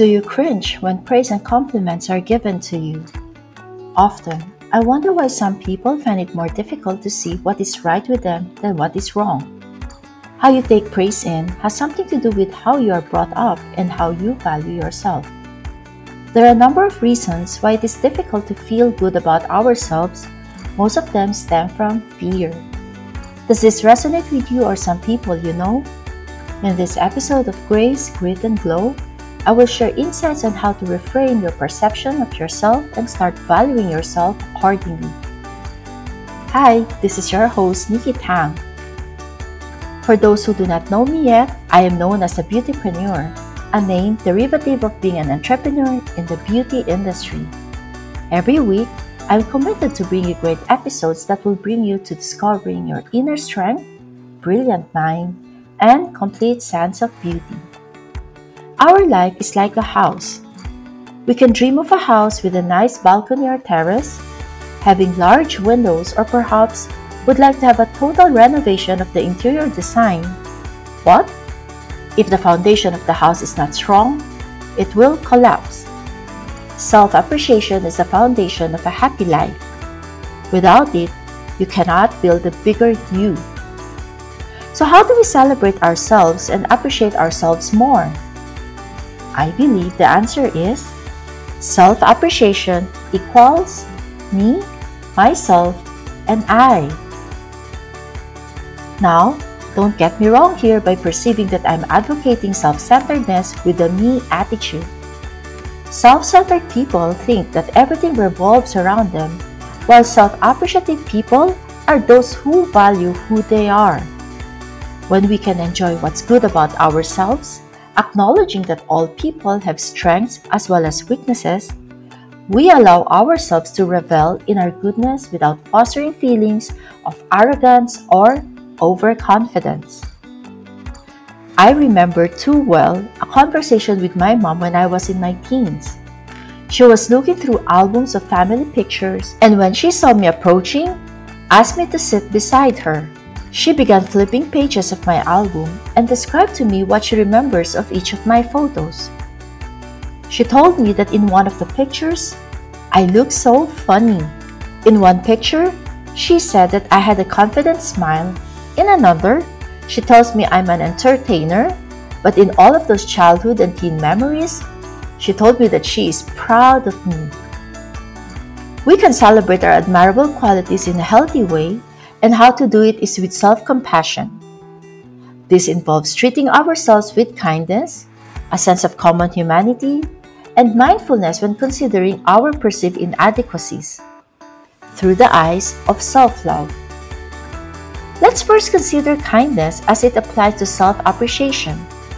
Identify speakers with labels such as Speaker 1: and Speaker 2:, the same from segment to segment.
Speaker 1: Do you cringe when praise and compliments are given to you? Often, I wonder why some people find it more difficult to see what is right with them than what is wrong. How you take praise in has something to do with how you are brought up and how you value yourself. There are a number of reasons why it is difficult to feel good about ourselves. Most of them stem from fear. Does this resonate with you or some people you know? In this episode of Grace, Grit, and Glow, I will share insights on how to reframe your perception of yourself and start valuing yourself accordingly. Hi, this is your host, Nikki Tang. For those who do not know me yet, I am known as a beautypreneur, a name derivative of being an entrepreneur in the beauty industry. Every week, I'm committed to bring you great episodes that will bring you to discovering your inner strength, brilliant mind, and complete sense of beauty. Our life is like a house. We can dream of a house with a nice balcony or terrace, having large windows, or perhaps would like to have a total renovation of the interior design. But if the foundation of the house is not strong, it will collapse. Self-appreciation is the foundation of a happy life. Without it, you cannot build a bigger you. So how do we celebrate ourselves and appreciate ourselves more? I believe the answer is self-appreciation equals me, myself, and I. Now, don't get me wrong here by perceiving that I'm advocating self-centeredness with a me attitude. Self-centered people think that everything revolves around them, while self-appreciative people are those who value who they are. When we can enjoy what's good about ourselves, acknowledging that all people have strengths as well as weaknesses, we allow ourselves to revel in our goodness without fostering feelings of arrogance or overconfidence. I remember too well a conversation with my mom when I was in my teens. She was looking through albums of family pictures, and when she saw me approaching, asked me to sit beside her. She began flipping pages of my album and described to me what she remembers of each of my photos. She told me that in one of the pictures, I looked so funny. In one picture, she said that I had a confident smile. In another, she tells me I'm an entertainer. But in all of those childhood and teen memories, she told me that she is proud of me. We can celebrate our admirable qualities in a healthy way, and how to do it is with self-compassion. This involves treating ourselves with kindness, a sense of common humanity, and mindfulness when considering our perceived inadequacies through the eyes of self-love. Let's first consider kindness as it applies to self-appreciation.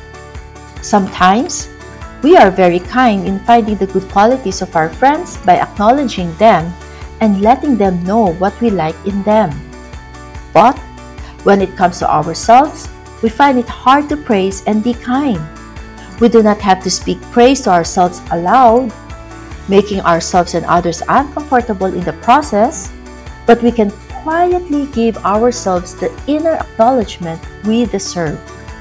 Speaker 1: Sometimes, we are very kind in finding the good qualities of our friends by acknowledging them and letting them know what we like in them. But when it comes to ourselves, we find it hard to praise and be kind. We do not have to speak praise to ourselves aloud, making ourselves and others uncomfortable in the process, but we can quietly give ourselves the inner acknowledgement we deserve.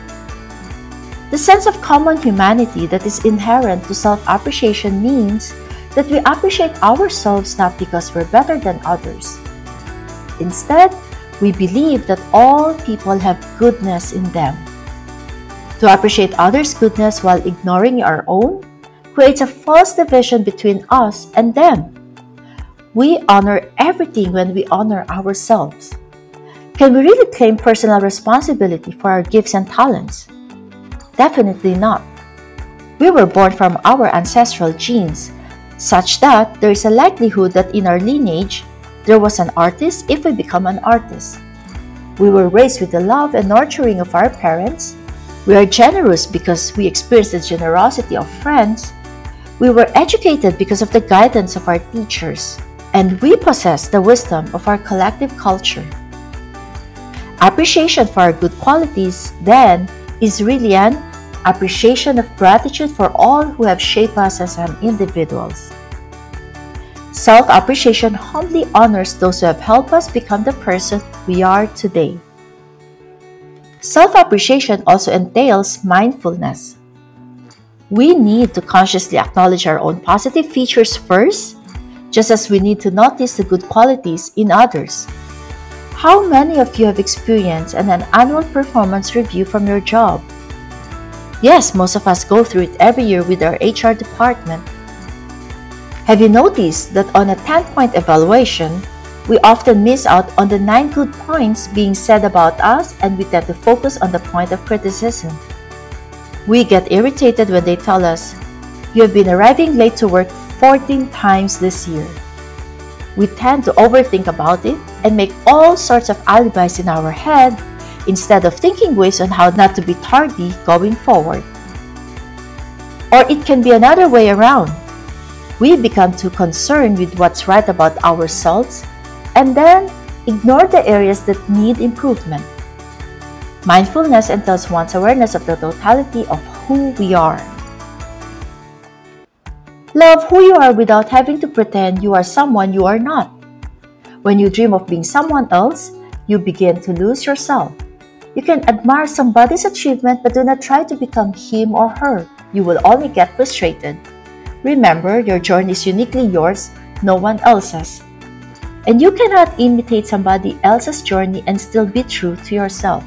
Speaker 1: The sense of common humanity that is inherent to self-appreciation means that we appreciate ourselves not because we're better than others. Instead, we believe that all people have goodness in them. To appreciate others' goodness while ignoring our own creates a false division between us and them. We honor everything when we honor ourselves. Can we really claim personal responsibility for our gifts and talents? Definitely not. We were born from our ancestral genes, such that there is a likelihood that in our lineage, there was an artist if we become an artist. We were raised with the love and nurturing of our parents. We are generous because we experienced the generosity of friends. We were educated because of the guidance of our teachers. And we possess the wisdom of our collective culture. Appreciation for our good qualities, then, is really an appreciation of gratitude for all who have shaped us as individuals. Self-appreciation humbly honors those who have helped us become the person we are today. Self-appreciation also entails mindfulness. We need to consciously acknowledge our own positive features first, just as we need to notice the good qualities in others. How many of you have experienced an annual performance review from your job? Yes, most of us go through it every year with our HR department. Have you noticed that on a 10-point evaluation, we often miss out on the 9 good points being said about us and we tend to focus on the point of criticism? We get irritated when they tell us, "You have been arriving late to work 14 times this year." We tend to overthink about it and make all sorts of alibis in our head instead of thinking ways on how not to be tardy going forward. Or it can be another way around. We become too concerned with what's right about ourselves and then ignore the areas that need improvement. Mindfulness entails one's awareness of the totality of who we are. Love who you are without having to pretend you are someone you are not. When you dream of being someone else, you begin to lose yourself. You can admire somebody's achievement but do not try to become him or her. You will only get frustrated. Remember, your journey is uniquely yours, no one else's. And you cannot imitate somebody else's journey and still be true to yourself.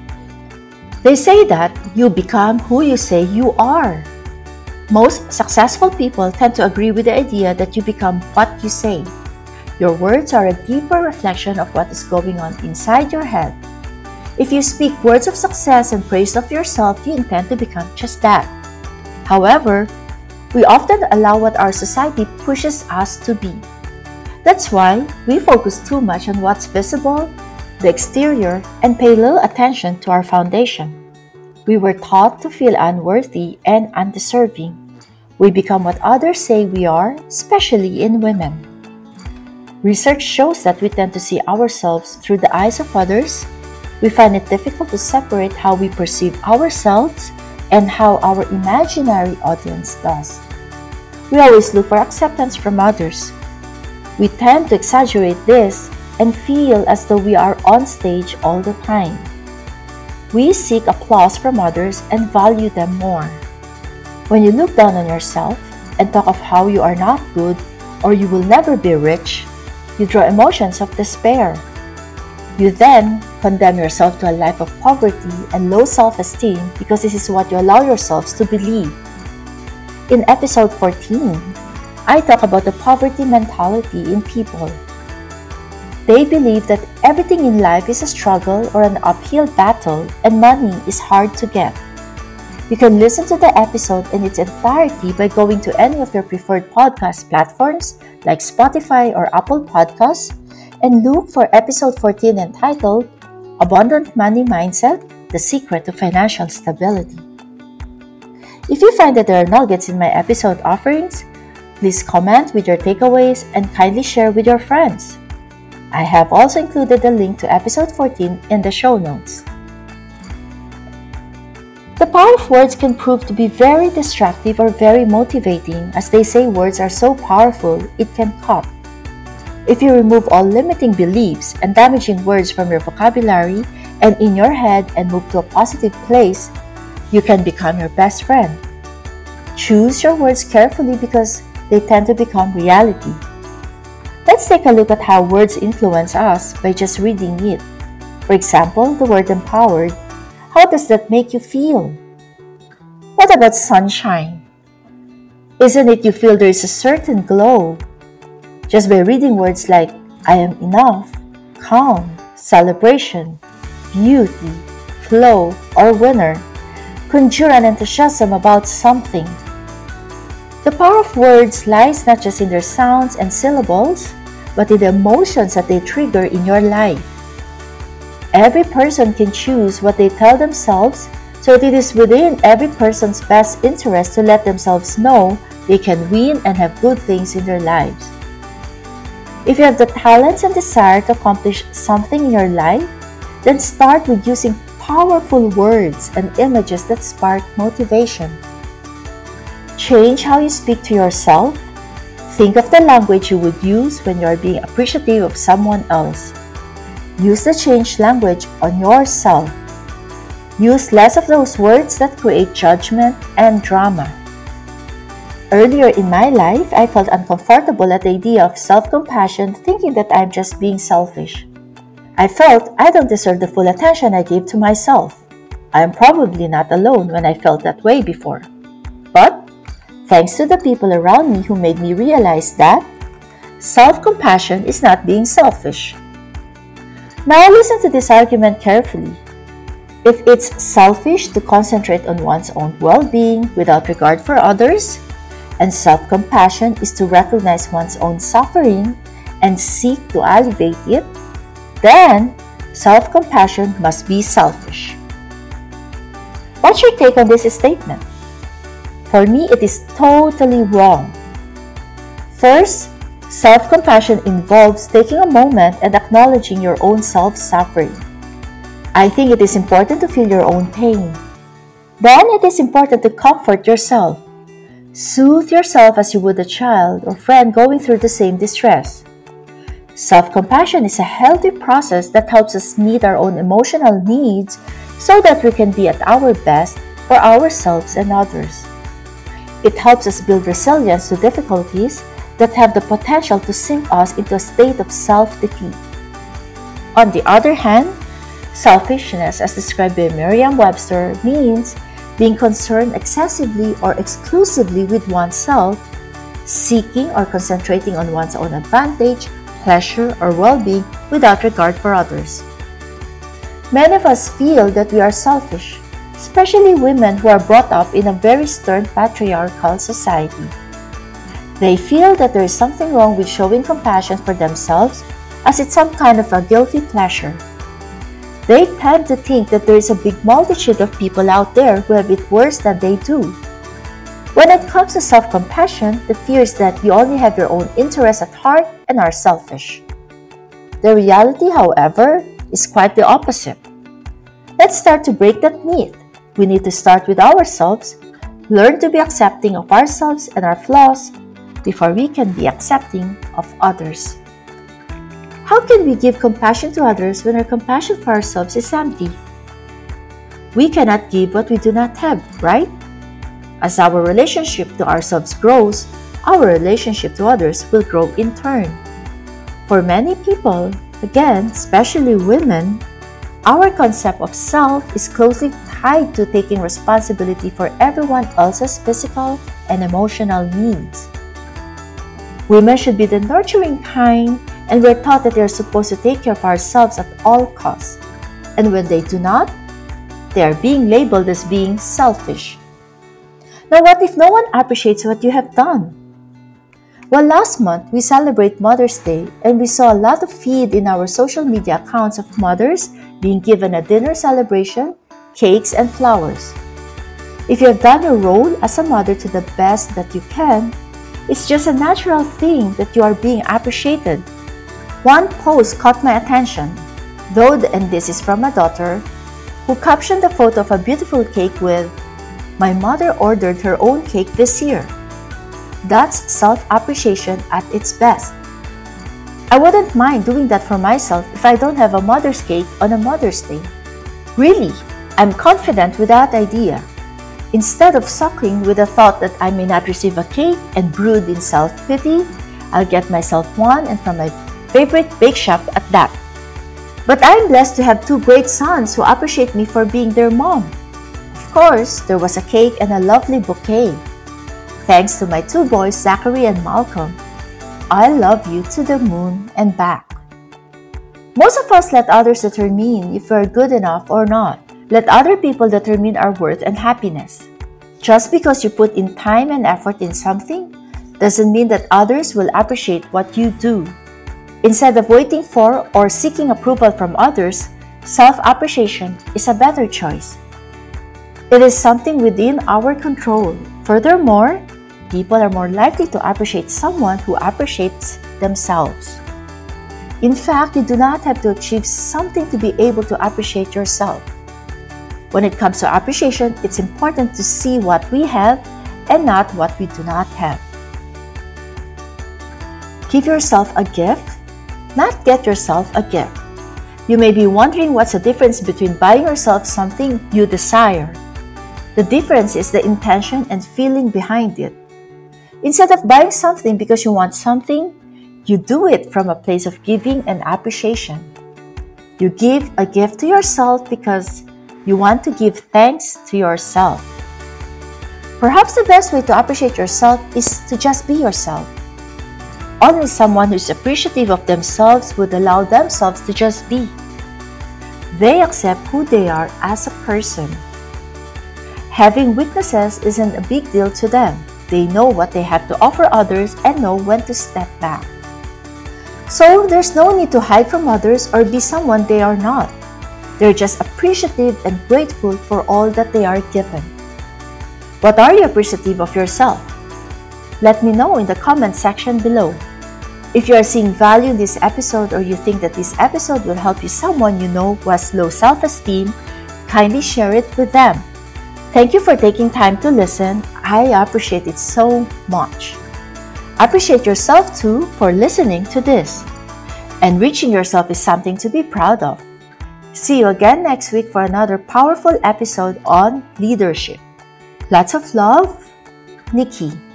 Speaker 1: They say that you become who you say you are. Most successful people tend to agree with the idea that you become what you say. Your words are a deeper reflection of what is going on inside your head. If you speak words of success and praise of yourself, you intend to become just that. However, we often allow what our society pushes us to be. That's why we focus too much on what's visible, the exterior, and pay little attention to our foundation. We were taught to feel unworthy and undeserving. We become what others say we are, especially in women. Research shows that we tend to see ourselves through the eyes of others. We find it difficult to separate how we perceive ourselves and how our imaginary audience does. We always look for acceptance from others. We tend to exaggerate this and feel as though we are on stage all the time. We seek applause from others and value them more. When you look down on yourself and talk of how you are not good or you will never be rich, you draw emotions of despair. You then condemn yourself to a life of poverty and low self-esteem because this is what you allow yourselves to believe. In episode 14, I talk about the poverty mentality in people. They believe that everything in life is a struggle or an uphill battle and money is hard to get. You can listen to the episode in its entirety by going to any of your preferred podcast platforms like Spotify or Apple Podcasts and look for episode 14 entitled Abundant Money Mindset, The Secret to Financial Stability. If you find that there are nuggets in my episode offerings, please comment with your takeaways and kindly share with your friends. I have also included the link to episode 14 in the show notes. The power of words can prove to be very destructive or very motivating, as they say words are so powerful it can cut. If you remove all limiting beliefs and damaging words from your vocabulary and in your head and move to a positive place, you can become your best friend. Choose your words carefully because they tend to become reality. Let's take a look at how words influence us by just reading it. For example, the word empowered. How does that make you feel? What about sunshine? Isn't it you feel there is a certain glow? Just by reading words like I am enough, calm, celebration, beauty, flow, or winner, conjure an enthusiasm about something. The power of words lies not just in their sounds and syllables, but in the emotions that they trigger in your life. Every person can choose what they tell themselves, so it is within every person's best interest to let themselves know they can win and have good things in their lives. If you have the talents and desire to accomplish something in your life, then start with using powerful words and images that spark motivation. Change how you speak to yourself. Think of the language you would use when you are being appreciative of someone else. Use the changed language on yourself. Use less of those words that create judgment and drama. Earlier in my life, I felt uncomfortable at the idea of self-compassion, thinking that I'm just being selfish. I felt I don't deserve the full attention I gave to myself. I am probably not alone when I felt that way before. But thanks to the people around me who made me realize that self-compassion is not being selfish. Now listen to this argument carefully. If it's selfish to concentrate on one's own well-being without regard for others, and self-compassion is to recognize one's own suffering and seek to alleviate it, then self-compassion must be selfish. What's your take on this statement? For me, it is totally wrong. First, self-compassion involves taking a moment and acknowledging your own self-suffering. I think it is important to feel your own pain. Then it is important to comfort yourself. Soothe yourself as you would a child or friend going through the same distress. Self-compassion is a healthy process that helps us meet our own emotional needs so that we can be at our best for ourselves and others. It helps us build resilience to difficulties that have the potential to sink us into a state of self-defeat. On the other hand, selfishness, as described by Merriam-Webster, means being concerned excessively or exclusively with oneself, seeking or concentrating on one's own advantage, pleasure, or well-being without regard for others. Many of us feel that we are selfish, especially women who are brought up in a very stern patriarchal society. They feel that there is something wrong with showing compassion for themselves, as it's some kind of a guilty pleasure. They tend to think that there is a big multitude of people out there who have it worse than they do. When it comes to self-compassion, the fear is that you only have your own interests at heart and are selfish. The reality, however, is quite the opposite. Let's start to break that myth. We need to start with ourselves, learn to be accepting of ourselves and our flaws before we can be accepting of others. How can we give compassion to others when our compassion for ourselves is empty? We cannot give what we do not have, right? As our relationship to ourselves grows, our relationship to others will grow in turn. For many people, again, especially women, our concept of self is closely tied to taking responsibility for everyone else's physical and emotional needs. Women should be the nurturing kind, and we're taught that they're supposed to take care of ourselves at all costs. And when they do not, they are being labeled as being selfish. Now, what if no one appreciates what you have done? Well, last month, we celebrate Mother's Day, and we saw a lot of feed in our social media accounts of mothers being given a dinner celebration, cakes, and flowers. If you have done your role as a mother to the best that you can, it's just a natural thing that you are being appreciated. One post caught my attention, and this is from a daughter, who captioned the photo of a beautiful cake with, "My mother ordered her own cake this year." That's self-appreciation at its best. I wouldn't mind doing that for myself if I don't have a mother's cake on a Mother's Day. Really, I'm confident with that idea. Instead of suckling with the thought that I may not receive a cake and brood in self-pity, I'll get myself one and from my favorite bake shop at that. But I'm blessed to have two great sons who appreciate me for being their mom. Of course, there was a cake and a lovely bouquet. Thanks to my two boys, Zachary and Malcolm. I love you to the moon and back. Most of us let others determine if we're good enough or not. Let other people determine our worth and happiness. Just because you put in time and effort in something doesn't mean that others will appreciate what you do. Instead of waiting for or seeking approval from others, self-appreciation is a better choice. It is something within our control. Furthermore, people are more likely to appreciate someone who appreciates themselves. In fact, you do not have to achieve something to be able to appreciate yourself. When it comes to appreciation, it's important to see what we have and not what we do not have. Give yourself a gift, not get yourself a gift. You may be wondering what's the difference between buying yourself something you desire. The difference is the intention and feeling behind it. Instead of buying something because you want something, you do it from a place of giving and appreciation. You give a gift to yourself because you want to give thanks to yourself. Perhaps the best way to appreciate yourself is to just be yourself. Only someone who is appreciative of themselves would allow themselves to just be. They accept who they are as a person. Having weaknesses isn't a big deal to them. They know what they have to offer others and know when to step back. So there's no need to hide from others or be someone they are not. They're just appreciative and grateful for all that they are given. What are you appreciative of yourself? Let me know in the comment section below. If you are seeing value in this episode or you think that this episode will help you someone you know who has low self-esteem, kindly share it with them. Thank you for taking time to listen. I appreciate it so much. Appreciate yourself too for listening to this. Enriching yourself is something to be proud of. See you again next week for another powerful episode on leadership. Lots of love, Nikki.